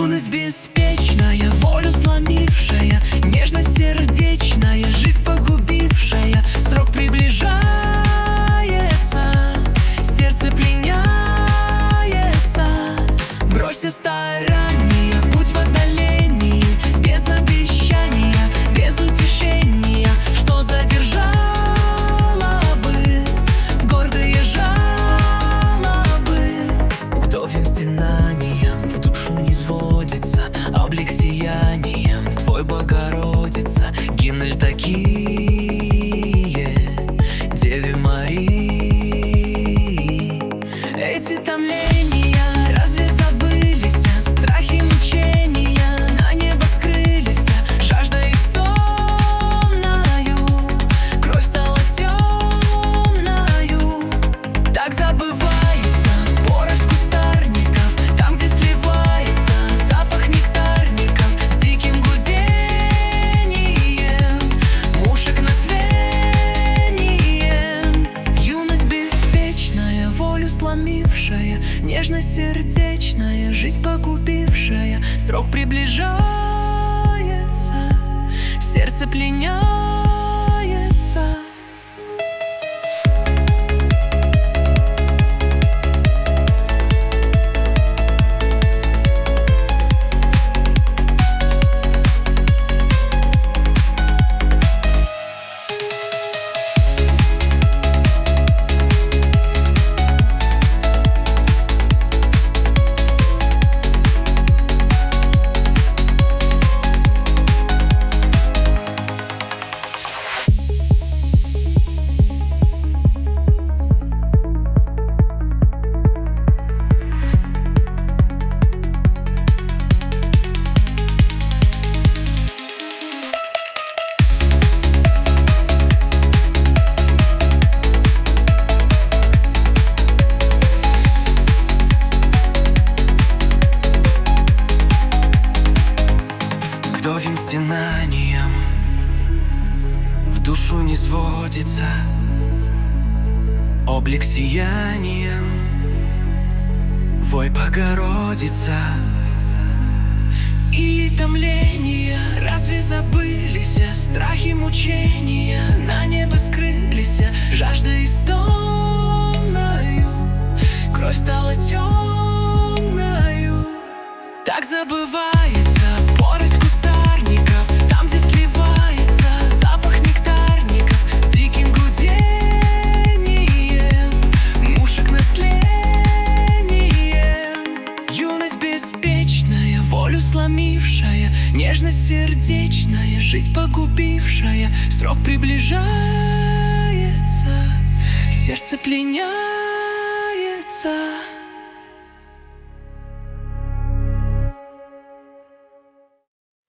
Юность беспечная, волю сломившая, нежность сердечная, жизнь погубившая. Срок приближается, сердце пленяется. Бросься старания, путь в отдалении, без обещания, без утешения, что задержало бы гордые жалобы. Кто вим стенанием в душу не сводится, облик сиянием Твой, Богородица. Гимны такие Деве Марии. Эти томления разве забылись? Страхи, мучения на небо скрылись. Жажда истомною, кровь стала темною. Так забывается поросль кустарников, там, где сливается запах нектарников с диким гудением мушек над трением. Юность беспечная, волю сломившая, нежность сердечная, жизнь погубившая. Срок приближается, сердце пленяется. Вдовьим стенанием в душу не сводится, облик сиянием Вой, Богородица. И томления разве забылись? Страхи, мучения на небо скрылись. Жажда истомною, кровь стала темною. Так забывается поросль кустарников, там, где сливается запах нектарников с диким гудением мушек над тлением. Юность беспечная, волю сломившая, нежность сердечная, жизнь погубившая. Срок приближается, сердце пленяется.